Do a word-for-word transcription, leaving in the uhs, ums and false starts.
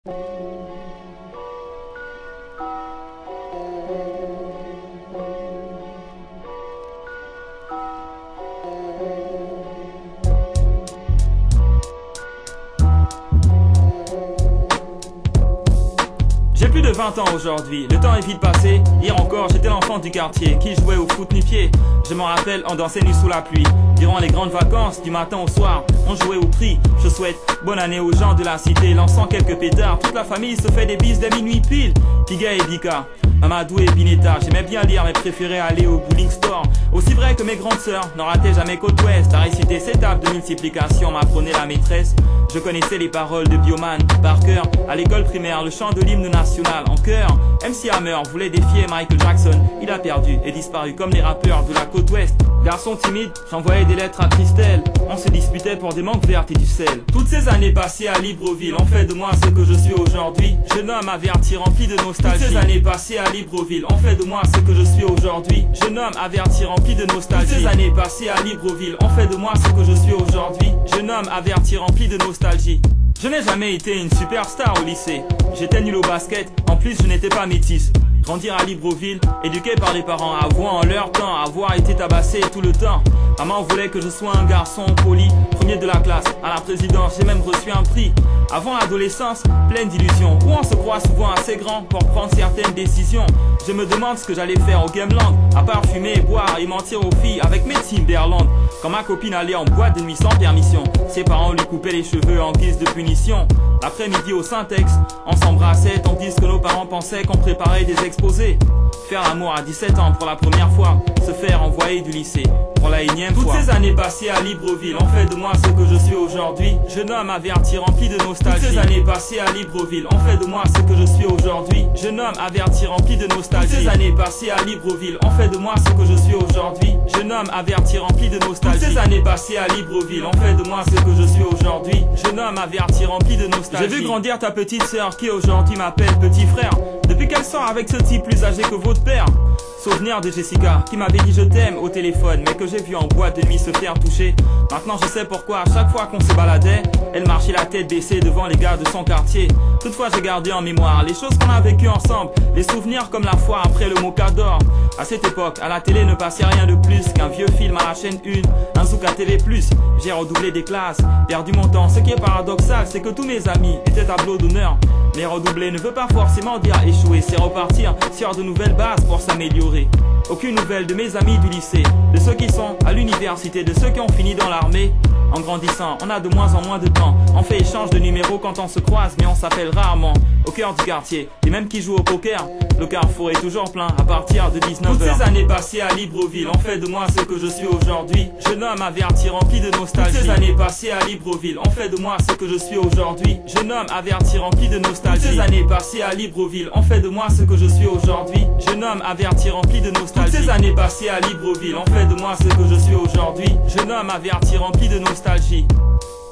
J'ai plus de vingt ans aujourd'hui, le temps est vite passé. Hier encore j'étais l'enfant du quartier qui jouait au foot nu-pied. Je m'en rappelle, on dansait nu sous la pluie. Durant les grandes vacances, du matin au soir, on jouait au prix. Je souhaite bonne année aux gens de la cité, lançant quelques pétards. Toute la famille se fait des bises dès minuit pile. Piga et Dika, Mamadou et Bineta. J'aimais bien lire mais préférais aller au bowling store. Aussi vrai que mes grandes sœurs n'en rataient jamais côte ouest. À réciter ces tables de multiplication m'apprenait la maîtresse. Je connaissais les paroles de Bioman par cœur. À l'école primaire, le chant de l'hymne national en chœur. M C Hammer voulait défier Michael Jackson. Il a perdu et disparu comme les rappeurs de la côte ouest. Garçon timide, j'envoyais des lettres à Christelle. On se disputait pour des mangues vertes et du sel. Toutes ces années passées à Libreville ont fait de moi ce que je suis aujourd'hui. Jeune homme averti rempli de nostalgie. Toutes ces années passées à Libreville ont fait de moi ce que je suis aujourd'hui. Jeune homme averti rempli de nostalgie. Toutes ces années passées à Libreville ont fait de moi ce que je suis aujourd'hui. Jeune homme averti rempli de nostalgie. Je n'ai jamais été une superstar au lycée. J'étais nul au basket, en plus je n'étais pas métisse. Grandir à Libreville, éduqué par les parents, avouant en leur temps avoir été tabassé tout le temps. Maman voulait que je sois un garçon poli, premier de la classe. À la présidence, j'ai même reçu un prix. Avant l'adolescence, pleine d'illusions, où on se croit souvent assez grand pour prendre certaines décisions. Je me demande ce que j'allais faire au Gameland, à part fumer, boire et mentir aux filles avec mes Timberland. Quand ma copine allait en boîte de nuit sans permission, ses parents lui coupaient les cheveux en guise de punition. L'après-midi au Syntex, on s'embrassait tandis que nos parents pensaient qu'on préparait des exposés. Faire l'amour à dix-sept ans pour la première fois, se faire envoyer du lycée pour la énième fois. Toutes ces années passées à Libreville ont fait de moi ce que je suis aujourd'hui. Jeune homme averti rempli de nostalgie. Toutes ces années passées à Libreville ont fait de moi ce que je suis aujourd'hui. Jeune homme averti rempli de nostalgie. Toutes ces années passées à Libreville ont fait de moi ce que je suis aujourd'hui. Jeune homme averti rempli de nostalgie. Toutes ces années passées à Libreville ont fait de moi ce que je suis aujourd'hui. Jeune homme averti rempli de nostalgie. J'ai vu grandir ta petite sœur qui aujourd'hui m'appelle petit frère. Depuis qu'elle sort avec ce type plus âgé que votre père. Souvenir de Jessica qui m'avait dit je t'aime au téléphone, mais que j'ai vu en boîte de nuit se faire toucher. Maintenant je sais pourquoi à chaque fois qu'on se baladait, elle marchait la tête baissée devant les gars de son quartier. Toutefois j'ai gardé en mémoire les choses qu'on a vécues ensemble, les souvenirs comme la fois après le Mocador. À cette époque, à la télé ne passait rien de plus qu'un vieux film à la chaîne un, un zouk à T V plus. J'ai redoublé des classes, perdu mon temps. Ce qui est paradoxal, c'est que tous mes amis étaient tableaux d'honneur. Mais redoubler ne veut pas forcément dire échouer, c'est repartir sur de nouvelles bases pour s'améliorer. Aucune nouvelle de mes amis du lycée, de ceux qui sont à l'université, de ceux qui ont fini dans l'armée. En grandissant, on a de moins en moins de temps. On fait échange de numéros quand on se croise, mais on s'appelle rarement. Au cœur du quartier, les mêmes qui jouent au poker. Le carrefour est toujours plein à partir de dix-neuf heures. Toutes ces années passées à Libreville ont fait de moi ce que je suis aujourd'hui. Jeune homme averti rempli de nostalgie. Toutes ces années passées à Libreville ont fait de moi ce que je suis aujourd'hui. Jeune homme averti rempli de nostalgie. Toutes ces années passées à Libreville ont fait de moi ce que je suis aujourd'hui. Jeune homme averti rempli de nostalgie. Toutes ces années passées à Libreville ont fait de moi ce que je suis aujourd'hui. Jeune homme averti rempli de nostalgie.